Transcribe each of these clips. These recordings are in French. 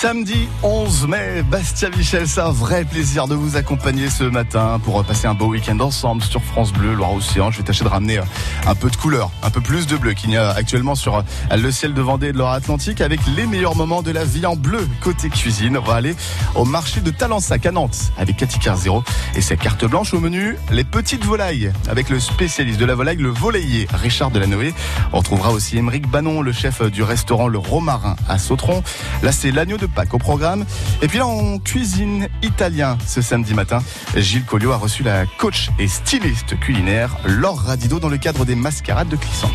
Samedi 11 mai, Bastien Michel, c'est un vrai plaisir de vous accompagner ce matin pour passer un beau week-end ensemble sur France Bleu, Loire-Océan. Je vais tâcher de ramener un peu de couleur, un peu plus de bleu qu'il y a actuellement sur le ciel de Vendée et de Loire-Atlantique avec les meilleurs moments de la vie en bleu. Côté cuisine, on va aller au marché de Talensac à Nantes avec Cathy Carzero et sa carte blanche au menu, les petites volailles avec le spécialiste de la volaille, le volailler Richard Delanoë. On retrouvera aussi Émeric Banon, le chef du restaurant Le Romarin à Sautron. Là, c'est l'agneau de Pâques au programme. Et puis là, en cuisine italien ce samedi matin, Gilles Colliot a reçu la coach et styliste culinaire Laure Radido dans le cadre des Mascarades de Clisson.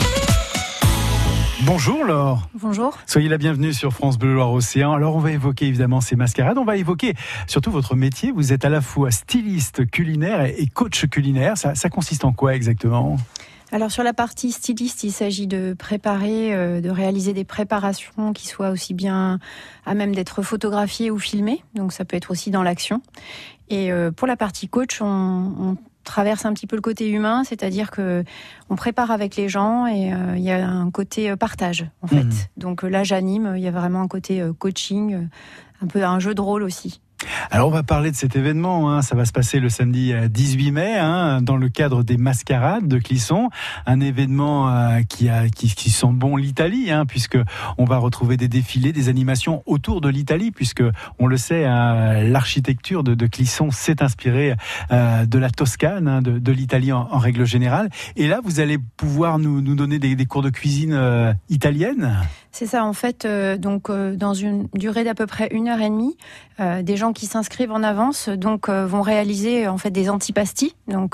Bonjour Laure. Bonjour. Soyez la bienvenue sur France Bleu Loire-Océan. Alors on va évoquer évidemment ces mascarades, on va évoquer surtout votre métier. Vous êtes à la fois styliste culinaire et coach culinaire. Ça consiste en quoi exactement ? Alors sur la partie styliste, il s'agit de préparer, de réaliser des préparations qui soient aussi bien à même d'être photographiées ou filmées. Donc ça peut être aussi dans l'action. Et pour la partie coach, on traverse un petit peu le côté humain, c'est-à-dire que on prépare avec les gens et il y a un côté partage en fait. Donc là j'anime, il y a vraiment un côté coaching, un peu un jeu de rôle aussi. Alors on va parler de cet événement, ça va se passer le samedi 18 mai dans le cadre des Mascarades de Clisson, un événement qui sent bon l'Italie, puisque on va retrouver des défilés, des animations autour de l'Italie, puisque on le sait, l'architecture de Clisson s'est inspirée de la Toscane, de l'Italie en règle générale. Et là, vous allez pouvoir nous donner des cours de cuisine italienne. C'est ça, en fait, dans une durée d'à peu près 1h30, des gens qui s'inscrivent en avance vont réaliser en fait des antipasti,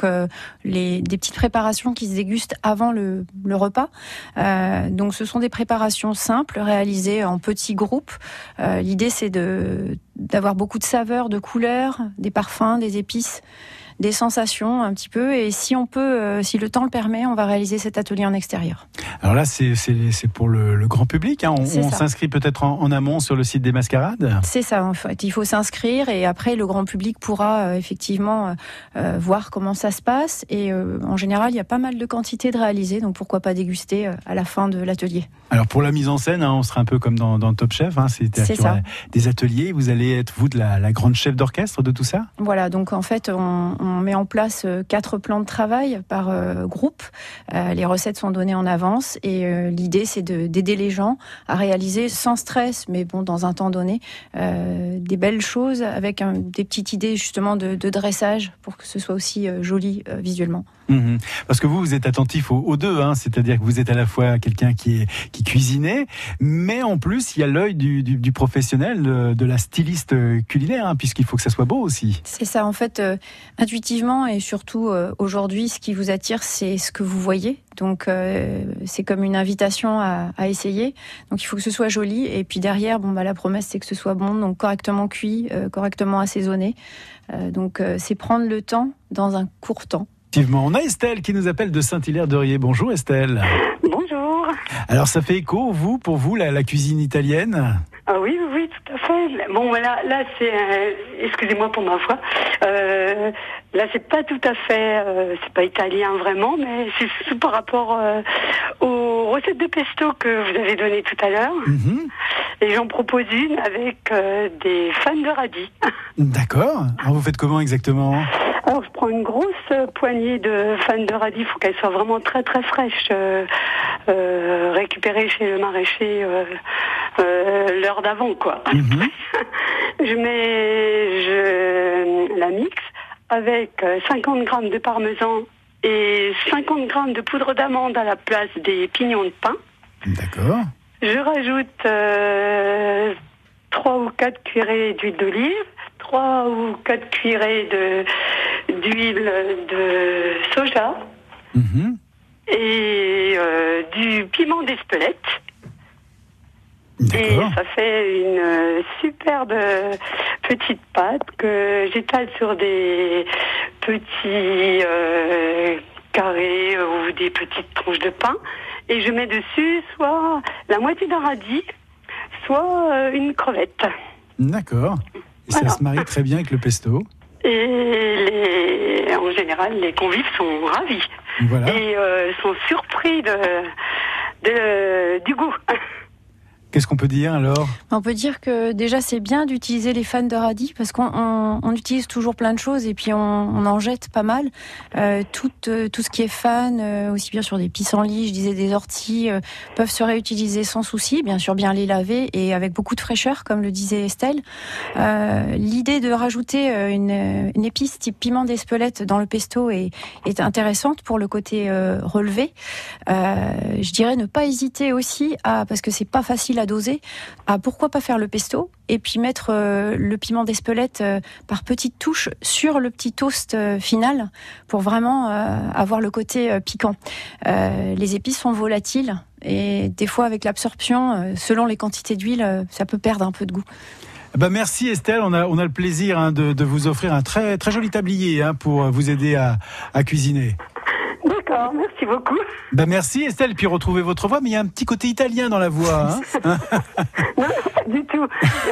des petites préparations qui se dégustent avant le repas. Donc ce sont des préparations simples réalisées en petits groupes. L'idée c'est d'avoir beaucoup de saveurs, de couleurs, des parfums, des épices, des sensations un petit peu, et si on peut, si le temps le permet, on va réaliser cet atelier en extérieur. Alors là, c'est pour le grand public, on s'inscrit peut-être en amont sur le site des Mascarades. C'est ça, en fait, il faut s'inscrire et après le grand public pourra effectivement voir comment ça se passe, et en général il y a pas mal de quantités de réaliser, donc pourquoi pas déguster à la fin de l'atelier. Alors pour la mise en scène, on sera un peu comme dans Top Chef, c'est ça. Des ateliers, vous allez être vous de la grande chef d'orchestre de tout ça. Voilà, donc en fait on met en place 4 plans de travail par groupe. Les recettes sont données en avance et l'idée c'est d'aider les gens à réaliser sans stress, mais bon dans un temps donné, des belles choses avec des petites idées justement de dressage pour que ce soit aussi joli visuellement. Parce que vous êtes attentif aux deux, c'est-à-dire que vous êtes à la fois quelqu'un qui cuisinait, mais en plus il y a l'œil du professionnel, de la styliste culinaire, puisqu'il faut que ça soit beau aussi. C'est ça, en fait, intuitivement et surtout aujourd'hui, ce qui vous attire, c'est ce que vous voyez. Donc c'est comme une invitation à essayer. Donc il faut que ce soit joli, et puis derrière, la promesse c'est que ce soit bon, donc correctement cuit, correctement assaisonné. Donc c'est prendre le temps dans un court temps. Effectivement, on a Estelle qui nous appelle de Saint-Hilaire-de-Riez. Bonjour Estelle. Bonjour. Alors ça fait écho, pour vous, la cuisine italienne ? Ah oui, tout à fait. Bon, là c'est, excusez-moi pour ma voix, là c'est pas tout à fait, c'est pas italien vraiment, mais c'est par rapport aux recettes de pesto que vous avez données tout à l'heure. Et j'en propose une avec des fans de radis. D'accord. Alors vous faites comment exactement ? Alors je prends une grosse poignée de fans de radis, il faut qu'elle soit vraiment très très fraîche, récupérée chez le maraîcher l'heure d'avant quoi. Je la mixe avec 50 grammes de parmesan et 50 grammes de poudre d'amande à la place des pignons de pain. D'accord. Je rajoute 3 ou 4 cuillerées d'huile d'olive, 3 ou 4 cuillerées d'huile de soja et du piment d'Espelette. Et ça fait une superbe petite pâte que j'étale sur des petits carrés ou des petites tranches de pain. Et je mets dessus soit la moitié d'un radis, soit une crevette. D'accord. Et ça se marie très bien avec le pesto. Et en général, les convives sont ravis. Voilà. Et sont surpris du goût. Qu'est-ce qu'on peut dire alors ? On peut dire que déjà c'est bien d'utiliser les fans de radis parce qu'on utilise toujours plein de choses et puis on en jette pas mal. Tout ce qui est fan, aussi bien sur des pissenlits, je disais des orties, peuvent se réutiliser sans souci. Bien sûr, bien les laver et avec beaucoup de fraîcheur, comme le disait Estelle. L'idée de rajouter une épice type piment d'Espelette dans le pesto est intéressante pour le côté relevé. Je dirais ne pas hésiter aussi parce que c'est pas facile à doser, pourquoi pas faire le pesto et puis mettre le piment d'Espelette par petites touches sur le petit toast final pour vraiment avoir le côté piquant. Les épices sont volatiles et des fois avec l'absorption, selon les quantités d'huile, ça peut perdre un peu de goût. Merci Estelle, on a le plaisir de vous offrir un très, très joli tablier pour vous aider à cuisiner. D'accord, merci beaucoup. Merci Estelle, puis retrouvez votre voix, mais il y a un petit côté italien dans la voix. Non, pas du tout.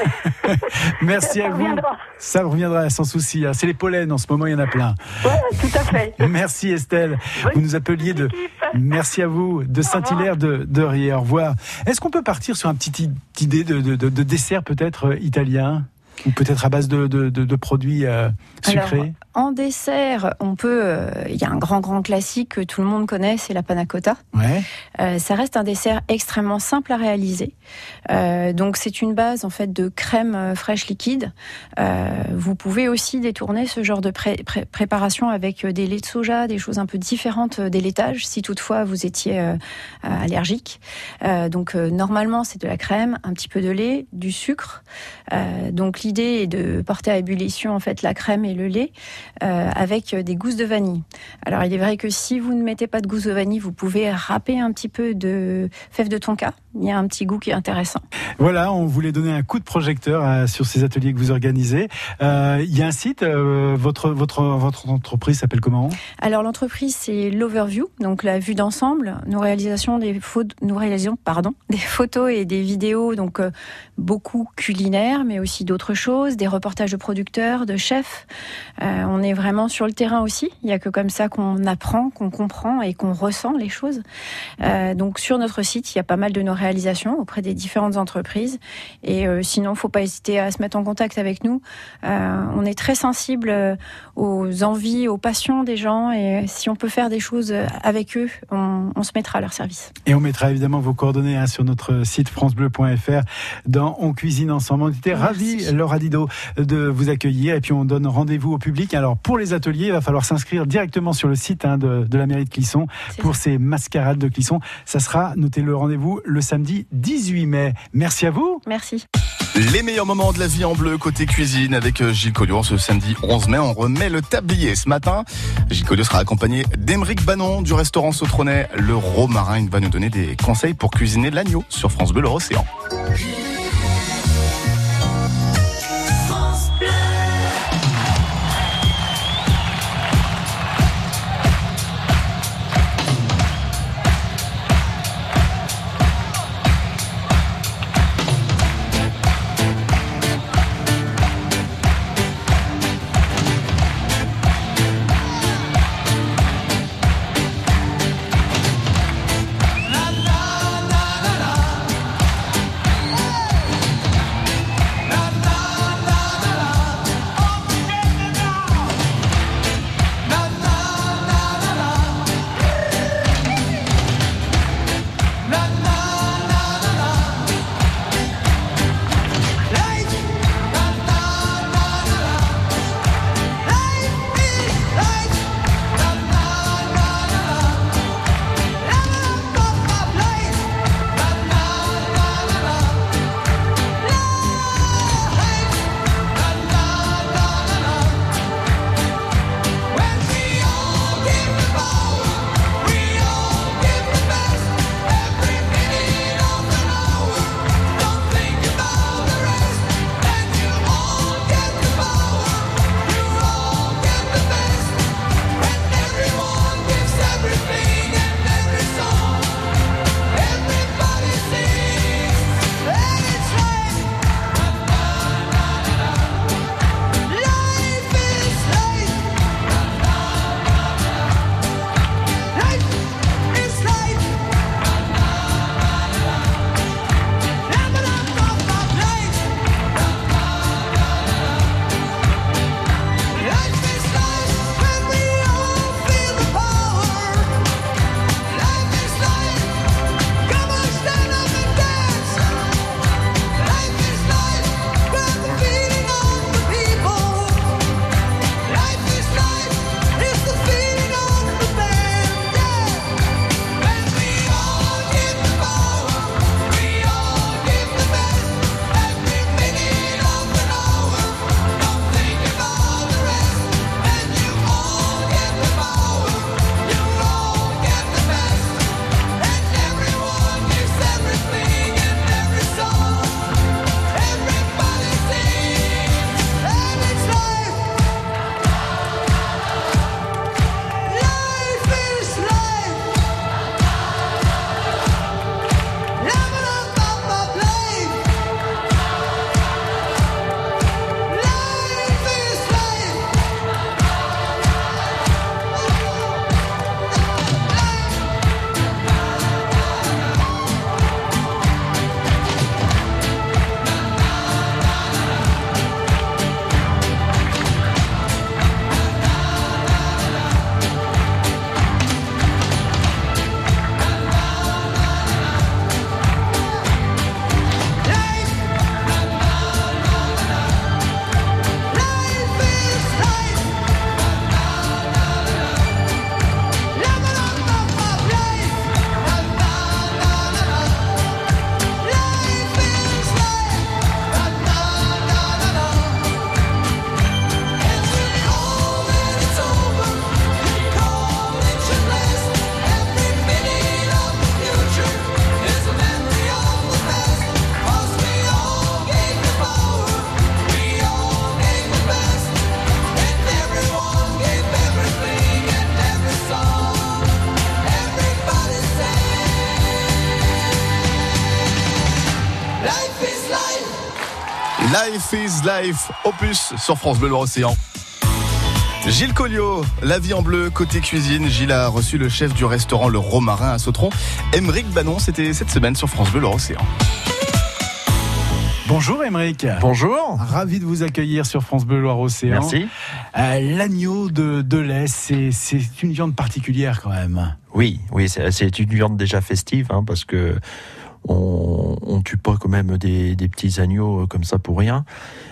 Merci à vous. Ça reviendra sans souci. C'est les pollens, en ce moment il y en a plein. Ouais, tout à fait. Merci Estelle. Vous nous appeliez Merci à vous, de Saint-Hilaire de Riez. Au revoir. Est-ce qu'on peut partir sur une petite idée de dessert peut-être italien ? Ou peut-être à base de produits sucrés. Alors, en dessert, on peut. Il y a un grand classique que tout le monde connaît, c'est la panna cotta. Ouais. Ça reste un dessert extrêmement simple à réaliser. Donc c'est une base en fait de crème fraîche liquide. Vous pouvez aussi détourner ce genre de préparation avec des laits de soja, des choses un peu différentes des laitages, si toutefois vous étiez allergique. Donc normalement c'est de la crème, un petit peu de lait, du sucre. Donc l'idée est de porter à ébullition en fait la crème et le lait avec des gousses de vanille. Alors il est vrai que si vous ne mettez pas de gousses de vanille, vous pouvez râper un petit peu de fèves de tonka. Il y a un petit goût qui est intéressant. Voilà, on voulait donner un coup de projecteur sur ces ateliers que vous organisez. Il y a un site, votre entreprise s'appelle comment ? Alors l'entreprise c'est l'Overview, donc la vue d'ensemble. Nous réalisons des photos et des vidéos, donc beaucoup culinaires, mais aussi d'autres choses, des reportages de producteurs, de chefs. On est vraiment sur le terrain aussi. Il n'y a que comme ça qu'on apprend, qu'on comprend et qu'on ressent les choses. Donc sur notre site, il y a pas mal de nos réalisations auprès des différentes entreprises. Et sinon, il ne faut pas hésiter à se mettre en contact avec nous. On est très sensible aux envies, aux passions des gens. Et si on peut faire des choses avec eux, on se mettra à leur service. Et on mettra évidemment vos coordonnées sur notre site francebleu.fr dans On Cuisine Ensemble. On était ravis, Laura Didot, de vous accueillir. Et puis on donne rendez-vous au public. Alors pour les ateliers, il va falloir s'inscrire directement sur le site de la mairie de Clisson pour ces mascarades de Clisson. Ça sera, notez le rendez-vous, le samedi 18 mai. Merci à vous. Merci. Les meilleurs moments de la vie en bleu côté cuisine avec Gilles Colliot. Ce samedi 11 mai, on remet le tablier. Ce matin, Gilles Colliot sera accompagné d'Émeric Banon du restaurant Sautronnet. Le Romarin, il va nous donner des conseils pour cuisiner l'agneau sur France Bleu, l'Océan. Life is Life, Opus sur France Bleu Loire-Océan. Gilles Colliot, la vie en bleu, côté cuisine. Gilles a reçu le chef du restaurant Le Romarin à Sautron, Aymeric Banon. C'était cette semaine sur France Bleu Loire-Océan. Bonjour Aymeric. Bonjour. Ravi de vous accueillir sur France Bleu Loire-Océan. Merci. L'agneau de lait, c'est une viande particulière quand même. Oui, c'est une viande déjà festive, parce que on tue pas quand même des petits agneaux comme ça pour rien.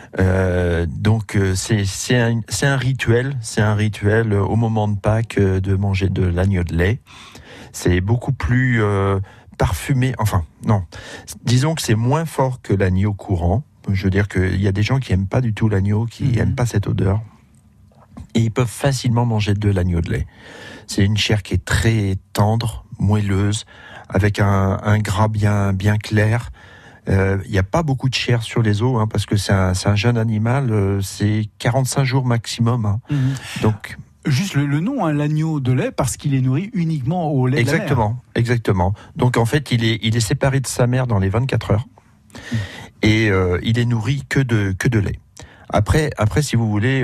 Donc c'est un rituel au moment de Pâques de manger de l'agneau de lait. C'est beaucoup plus parfumé, disons que c'est moins fort que l'agneau courant. Je veux dire qu'il y a des gens qui aiment pas du tout l'agneau, qui aiment pas cette odeur, et ils peuvent facilement manger de l'agneau de lait. C'est une chair qui est très tendre, moelleuse, avec un gras bien clair. Il n'y a pas beaucoup de chair sur les os, parce que c'est un jeune animal, c'est 45 jours maximum. Donc juste le nom, l'agneau de lait, parce qu'il est nourri uniquement au lait de la mère. Exactement. Donc en fait, il est séparé de sa mère dans les 24 heures. Et il est nourri que de lait. Après, si vous voulez,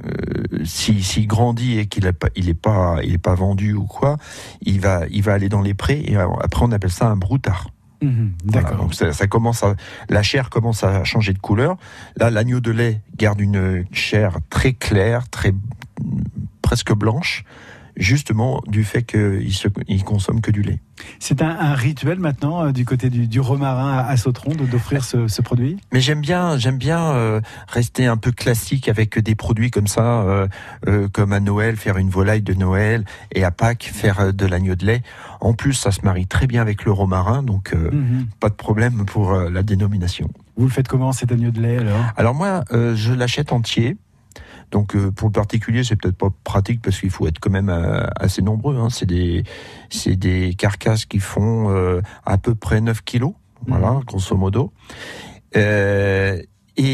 s'il grandit et qu'il est pas vendu ou quoi, il va aller dans les prés, et après on appelle ça un broutard. D'accord. Voilà, donc la chair commence à changer de couleur. Là, l'agneau de lait garde une chair très claire, presque blanche, justement du fait qu'il consomme que du lait. C'est un rituel maintenant du côté du Romarin à Sautron d'offrir ce produit. Mais j'aime bien rester un peu classique avec des produits comme ça, comme à Noël faire une volaille de Noël, et à Pâques faire de l'agneau de lait. En plus, ça se marie très bien avec le romarin, donc pas de problème pour la dénomination. Vous le faites comment, cet agneau de lait Alors moi, je l'achète entier. Donc pour le particulier, c'est peut-être pas pratique parce qu'il faut être quand même assez nombreux. C'est des carcasses qui font à peu près 9 kilos, voilà, grosso modo. Et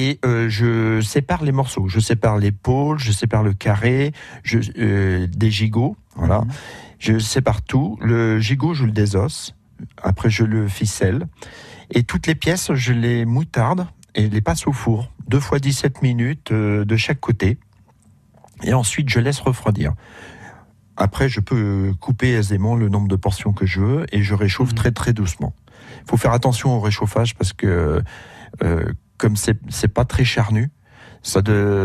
je sépare les morceaux. Je sépare l'épaule, je sépare le carré, des gigots, voilà. Je sépare tout. Le gigot, je le désosse. Après, je le ficelle. Et toutes les pièces, je les moutarde et les passe au four. 2 fois 17 minutes de chaque côté. Et ensuite, je laisse refroidir. Après, je peux couper aisément le nombre de portions que je veux et je réchauffe très très doucement. Il faut faire attention au réchauffage parce que comme c'est pas très charnu, ça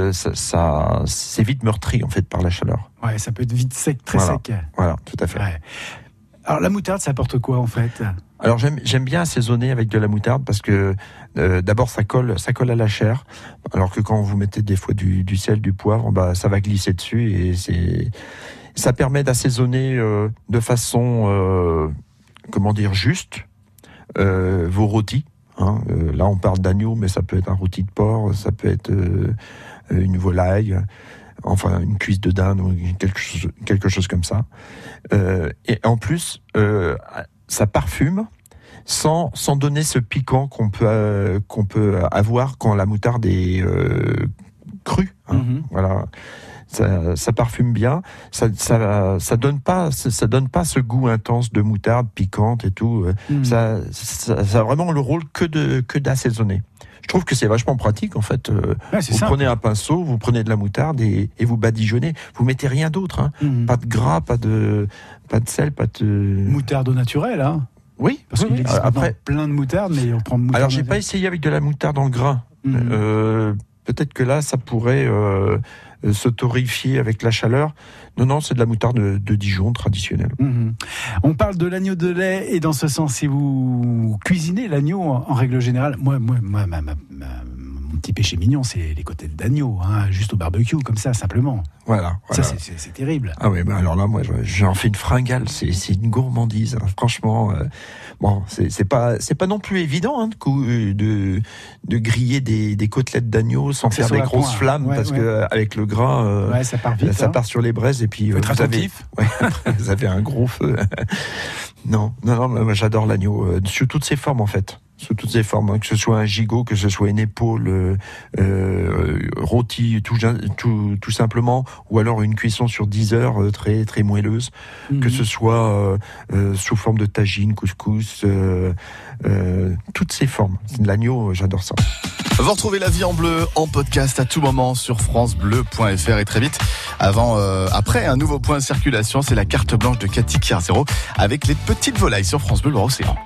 c'est vite meurtri en fait par la chaleur. Ouais, ça peut être vite sec, très sec. Voilà, tout à fait. Ouais. Alors la moutarde, ça apporte quoi en fait ? Alors j'aime bien assaisonner avec de la moutarde parce que d'abord ça colle à la chair, alors que quand vous mettez des fois du sel, du poivre, ça va glisser dessus et ça permet d'assaisonner de façon juste vos rôtis. Là on parle d'agneau, mais ça peut être un rôti de porc, ça peut être une volaille. Enfin, une cuisse de dinde ou quelque chose comme ça. Et en plus, ça parfume sans donner ce piquant qu'on peut avoir quand la moutarde est crue. Voilà. Ça parfume bien. Ça donne pas ce goût intense de moutarde piquante et tout. Ça a vraiment le rôle que d'assaisonner. Je trouve que c'est vachement pratique en fait. Vous simple. Prenez un pinceau, vous prenez de la moutarde et vous badigeonnez. Vous mettez rien d'autre. Pas de gras, pas de sel, pas de... Moutarde au naturel, Oui. Parce qu'il existe après plein de moutarde, mais on prend moutarde. Alors j'ai pas essayé avec de la moutarde en grain. Peut-être que là, ça pourrait se torréfier avec la chaleur. Non, c'est de la moutarde de Dijon traditionnelle. On parle de l'agneau de lait, et dans ce sens, si vous cuisinez l'agneau en règle générale, moi mon petit péché mignon, c'est les côtelettes d'agneau, juste au barbecue, comme ça, simplement. Voilà. Ça, c'est terrible. Ah oui, alors là, moi, j'en fais une fringale, c'est une gourmandise. Franchement, c'est pas non plus évident de griller des côtelettes d'agneau sans faire des grosses flammes, parce que avec le gras, ça part vite. Ça part sur les braises et puis vous avez un gros feu. Non, moi, j'adore l'agneau sous toutes ses formes en fait. Sous toutes ses formes, que ce soit un gigot, que ce soit une épaule rôti tout simplement, ou alors une cuisson sur 10 heures très très moelleuse, que ce soit sous forme de tagine, couscous, toutes ces formes. L'agneau, j'adore ça. Vous retrouvez La Vie en Bleu en podcast à tout moment sur francebleu.fr et très vite, après un nouveau point de circulation, c'est la carte blanche de Cathy Kierzero avec les petites volailles sur France Bleu Loire-Océan.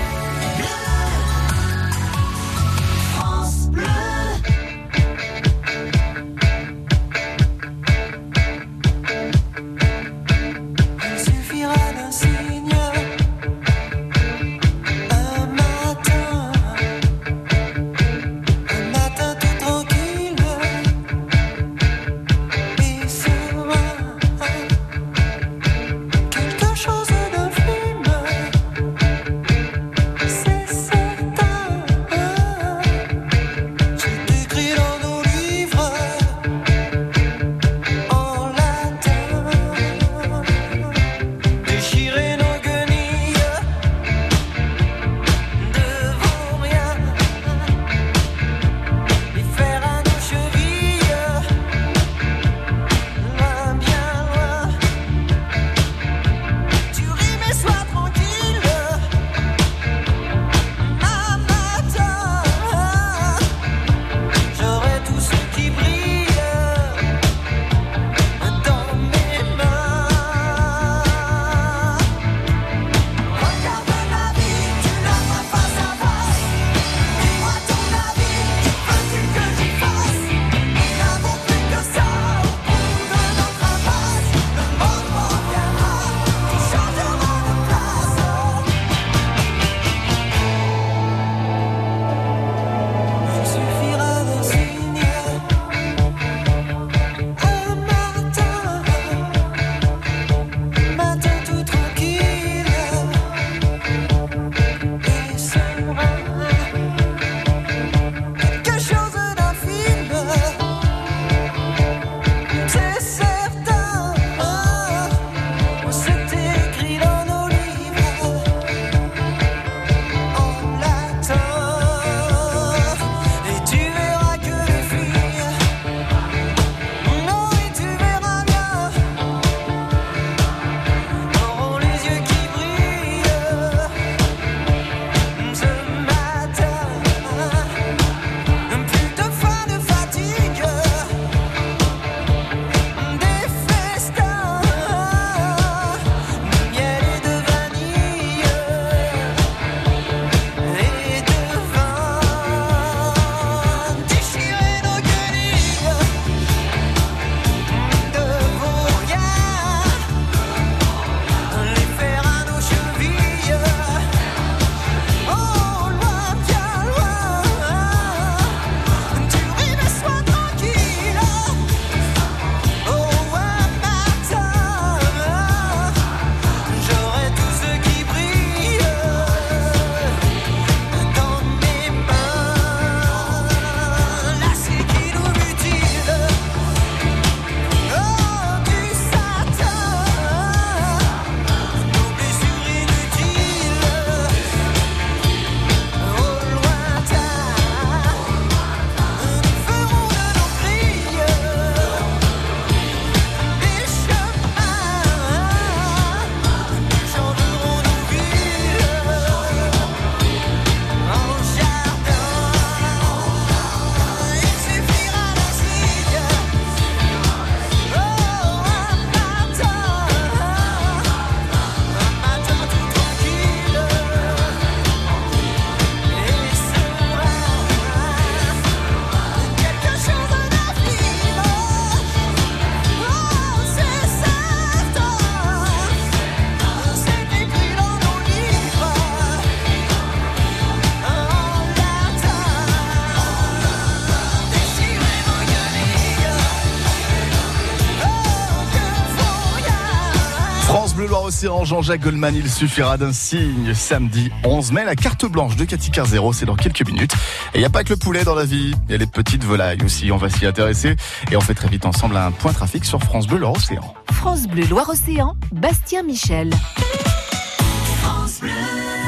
Loire-Océan, Jean-Jacques Goldman, il suffira d'un signe. Samedi 11 mai, la carte blanche de Cathy Kierzero, c'est dans quelques minutes. Et il n'y a pas que le poulet dans la vie, il y a les petites volailles aussi, on va s'y intéresser. Et on fait très vite ensemble un point trafic sur France Bleu Loire-Océan. France Bleu Loire-Océan, Bastien Michel. France Bleu.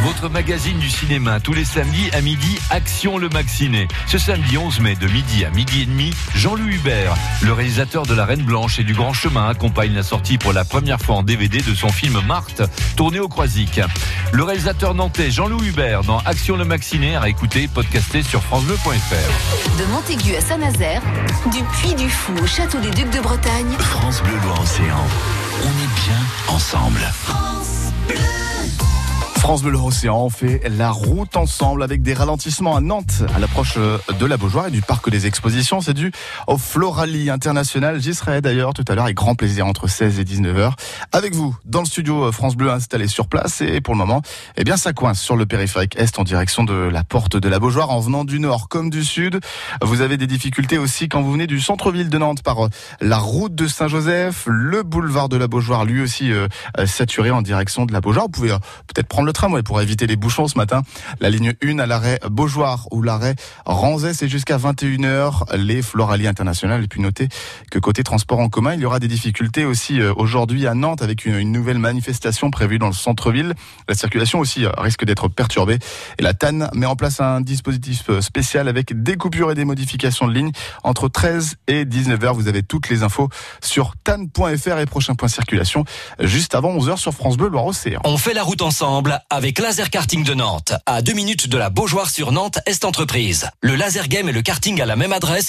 Votre magazine du cinéma, tous les samedis à midi, Action le Maxiné. Ce samedi 11 mai, de midi à midi et demi, Jean-Louis Hubert, le réalisateur de La Reine Blanche et du Grand Chemin, accompagne la sortie pour la première fois en DVD de son film Marthe, tourné au Croisic. Le réalisateur nantais Jean-Louis Hubert dans Action le Maxiné, à écouter, podcasté sur francebleu.fr. De Montaigu à Saint-Nazaire, du Puy du Fou au Château des Ducs de Bretagne. France Bleu Loire-Océan. On est bien ensemble. France Bleu. France Bleu Océan, on fait la route ensemble avec des ralentissements à Nantes à l'approche de la Beaujoire et du parc des expositions. C'est dû au Floralie International. J'y serai d'ailleurs tout à l'heure avec grand plaisir entre 16 et 19h avec vous dans le studio France Bleu installé sur place. Et pour le moment, eh bien, ça coince sur le périphérique Est en direction de la porte de la Beaujoire en venant du nord comme du sud. Vous avez des difficultés aussi quand vous venez du centre-ville de Nantes par la route de Saint-Joseph, le boulevard de la Beaujoire lui aussi saturé en direction de la Beaujoire. Vous pouvez peut-être prendre le tramway pour éviter les bouchons ce matin. La ligne 1 à l'arrêt Beaujoire ou l'arrêt Ranzé, c'est jusqu'à 21h les Floralies International. Et puis notez que côté transport en commun, il y aura des difficultés aussi aujourd'hui à Nantes avec une nouvelle manifestation prévue dans le centre-ville. La circulation aussi risque d'être perturbée. Et la TAN met en place un dispositif spécial avec des coupures et des modifications de ligne entre 13 et 19h. Vous avez toutes les infos sur tan.fr et prochain point circulation juste avant 11h sur France Bleu Loire-Océan. On fait la route ensemble avec Laser Karting de Nantes, à 2 minutes de la Beaujoire sur Nantes Est Entreprise. Le laser game et le karting à la même adresse,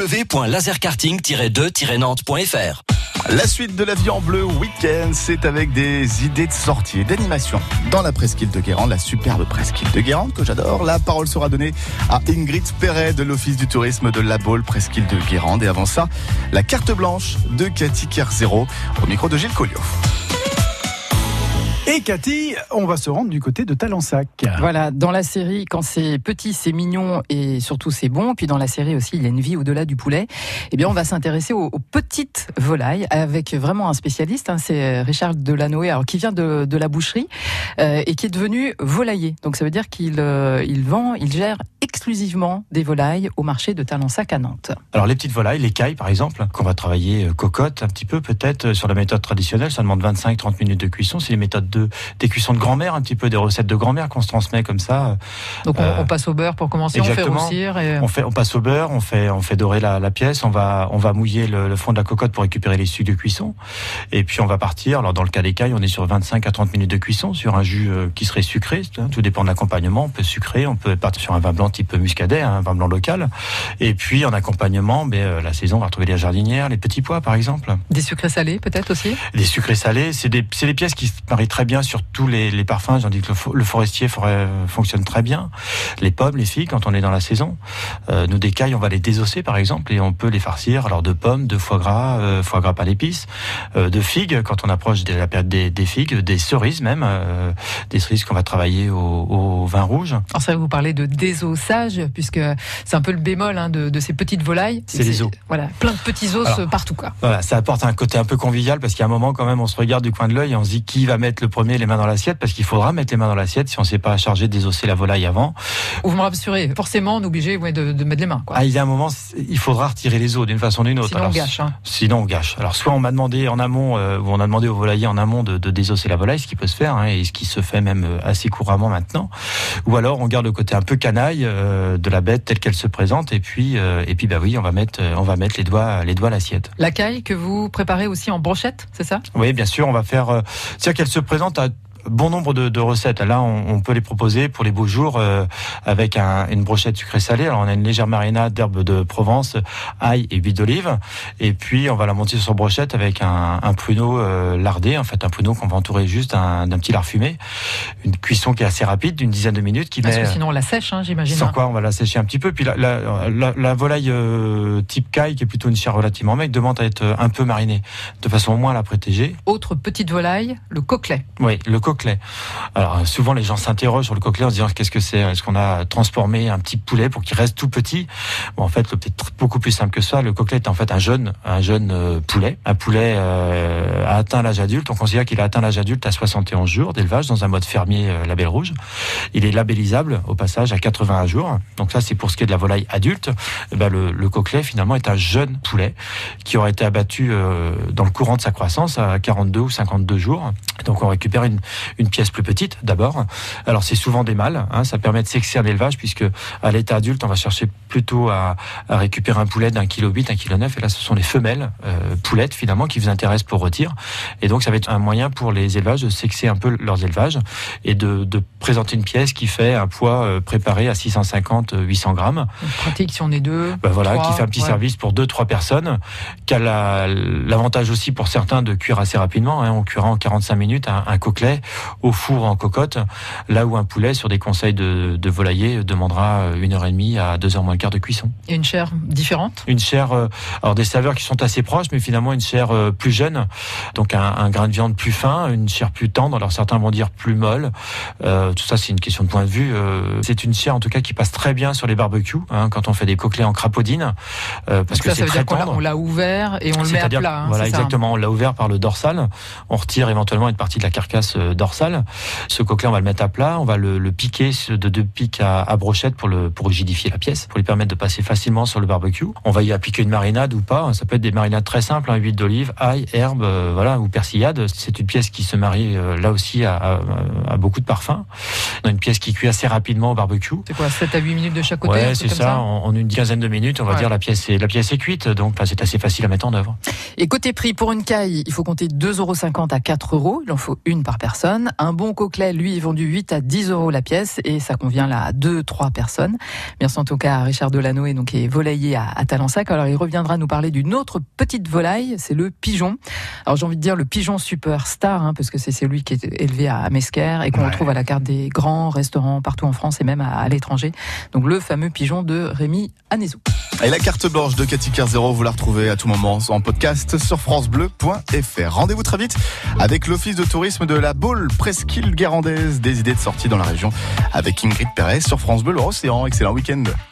www.laserkarting-2-nantes.fr. La suite de la vie en bleu week-end, c'est avec des idées de sortie et d'animation dans la presqu'île de Guérande, la superbe presqu'île de Guérande que j'adore. La parole sera donnée à Ingrid Perret de l'Office du tourisme de La Baule, presqu'île de Guérande. Et avant ça, la carte blanche de Cathy Kerzero au micro de Gilles Colliot. Et Cathy, on va se rendre du côté de Talensac. Voilà, dans la série, quand c'est petit, c'est mignon et surtout c'est bon. Puis dans la série aussi, il y a une vie au-delà du poulet. Eh bien, on va s'intéresser aux petites volailles avec vraiment un spécialiste. C'est Richard Delanoë, alors qui vient de la boucherie et qui est devenu volailler. Donc ça veut dire qu'il gère exclusivement des volailles au marché de Talensac à Nantes. Alors les petites volailles, les cailles par exemple, qu'on va travailler cocotte un petit peu peut-être sur la méthode traditionnelle, ça demande 25-30 minutes de cuisson. C'est les méthodes des cuissons de grand-mère, un petit peu des recettes de grand-mère qu'on se transmet comme ça. Donc on passe au beurre pour commencer, exactement. On fait roussir. On passe au beurre, on fait dorer la pièce, on va mouiller le fond de la cocotte pour récupérer les sucs de cuisson. Et puis on va partir. Alors dans le cas des cailles, on est sur 25 à 30 minutes de cuisson sur un jus qui serait sucré. Tout dépend de l'accompagnement. On peut sucrer, on peut partir sur un vin blanc type muscadet, un vin blanc local. Et puis en accompagnement, la saison, on va retrouver les jardinières, les petits pois par exemple. Des sucrés salés peut-être aussi. Les sucrés salés, c'est des pièces qui se marient très bien sur tous les parfums. J'en dis que le forestier fonctionne très bien. Les pommes, les figues, quand on est dans la saison. Nous, des cailles, on va les désosser, par exemple, et on peut les farcir. Alors, de pommes, de foie gras pas l'épice, de figues, quand on approche de la période des figues, des cerises même, des cerises qu'on va travailler au vin rouge. Alors, ça va vous parler de désossage, puisque c'est un peu le bémol de ces petites volailles. C'est les os. Voilà, plein de petits os partout, quoi. Voilà, ça apporte un côté un peu convivial, parce qu'il y a un moment, quand même, on se regarde du coin de l'œil et on se dit qui va mettre le premier les mains dans l'assiette, parce qu'il faudra mettre les mains dans l'assiette si on ne s'est pas chargé de désosser la volaille avant. Vous me rassurez, forcément on est obligé de mettre les mains, quoi. Il y a un moment, il faudra retirer les os d'une façon ou d'une autre. Sinon on gâche. Sinon on gâche. Alors soit on m'a demandé en amont, ou on a demandé au volailler en amont de désosser la volaille, ce qui peut se faire, et ce qui se fait même assez couramment maintenant. Ou alors on garde le côté un peu canaille de la bête telle qu'elle se présente, et puis on va mettre les doigts à l'assiette. La caille que vous préparez aussi en brochette, c'est ça? Oui, bien sûr, on va faire. C'est-à-dire qu'elle se présente à bon nombre de recettes. Là, on peut les proposer pour les beaux jours avec une brochette sucrée salée. Alors, on a une légère marinade d'herbes de Provence, ail et huile d'olive. Et puis, on va la monter sur brochette avec un pruneau lardé. En fait, un pruneau qu'on va entourer juste d'un petit lard fumé. Une cuisson qui est assez rapide, d'une dizaine de minutes. Parce que sinon, on la sèche, j'imagine. Sans quoi, on va la sécher un petit peu. Puis la volaille type caille, qui est plutôt une chair relativement maigre, demande à être un peu marinée, de façon au moins à la protéger. Autre petite volaille, le coquelet. Oui, le coquelet. Alors souvent les gens s'interrogent sur le coquelet en se disant qu'est-ce que c'est? Est-ce qu'on a transformé un petit poulet pour qu'il reste tout petit? Bon, en fait, c'est beaucoup plus simple que ça. Le coquelet est en fait un jeune poulet. Un poulet a atteint l'âge adulte. On considère qu'il a atteint l'âge adulte à 71 jours d'élevage dans un mode fermier label rouge. Il est labellisable au passage à 81 jours. Donc ça, c'est pour ce qui est de la volaille adulte. Le coquelet finalement est un jeune poulet qui aurait été abattu dans le courant de sa croissance à 42 ou 52 jours. Donc on récupère une pièce plus petite d'abord. Alors c'est souvent des mâles, ça permet de sexer un élevage puisque à l'état adulte on va chercher plutôt à récupérer un poulet d'1,8 kg, 1,9 kg, et là ce sont les femelles poulettes finalement qui vous intéressent pour rôtir. Et donc ça va être un moyen pour les élevages de sexer un peu leurs élevages et de présenter une pièce qui fait un poids préparé à 650-800 grammes. Donc, pratique si on est deux. Voilà, 3, qui fait un petit service pour 2-3 personnes, qui a l'avantage aussi pour certains de cuire assez rapidement. On cuira en 45 minutes un coquelet au four en cocotte, là où un poulet sur des conseils de volailler demandera 1h30 à 2h moins le quart de cuisson. Et une chair différente ? Une chair, alors des saveurs qui sont assez proches, mais finalement une chair plus jeune, donc un grain de viande plus fin, une chair plus tendre, alors certains vont dire plus molle, tout ça c'est une question de point de vue. C'est une chair en tout cas qui passe très bien sur les barbecues, quand on fait des coquelets en crapaudine, parce donc que ça c'est veut très dire tendre. On l'a ouvert et on le met à plat. Voilà, exactement, on l'a ouvert par le dorsal, on retire éventuellement une partie de la carcasse dorsale. Ce coquelet, on va le mettre à plat, on va le piquer de 2 pics à brochette pour rigidifier la pièce, pour lui permettre de passer facilement sur le barbecue. On va y appliquer une marinade ou pas, ça peut être des marinades très simples, huile d'olive, ail, herbe, ou persillade. C'est une pièce qui se marie là aussi à beaucoup de parfums. On a une pièce qui cuit assez rapidement au barbecue. C'est quoi, 7 à 8 minutes de chaque côté? Ouais, c'est ça. En une quinzaine de minutes, on va dire la pièce est cuite, donc c'est assez facile à mettre en œuvre. Et côté prix, pour une caille, il faut compter 2,50 € à 4 €. Il en faut une par personne. Un bon coquelet, lui, est vendu 8 à 10 € la pièce et ça convient là à 2-3 personnes. Merci en tout cas à Richard Delanoë, donc qui est volailler à Talensac. Alors il reviendra nous parler d'une autre petite volaille, c'est le pigeon. Alors j'ai envie de dire le pigeon superstar, parce que c'est celui qui est élevé à Mesquer et qu'on retrouve à la carte des grands restaurants partout en France et même à l'étranger. Donc le fameux pigeon de Rémi Anézou. Et la carte blanche de Cathy Kerzero, vous la retrouvez à tout moment en podcast sur francebleu.fr. Rendez-vous très vite avec l'Office de tourisme de la Baule, presqu'île guérandaise. Des idées de sortie dans la région avec Ingrid Perret sur France Bleu, l'Océan. Excellent week-end.